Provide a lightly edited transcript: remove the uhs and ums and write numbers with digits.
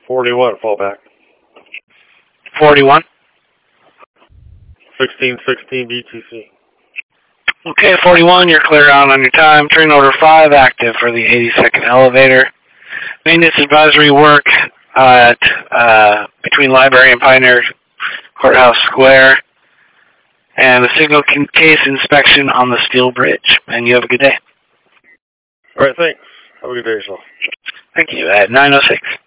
41, fallback. 41. 1616 BTC. Okay, 41, you're clear out on your time. Train order 5 active for the 82nd elevator. Maintenance advisory work at between Library and Pioneer Courthouse Square. And the signal case inspection on the steel bridge. And you have a good day. All right, thanks. Have a good day yourself. Thank you. At 9:06.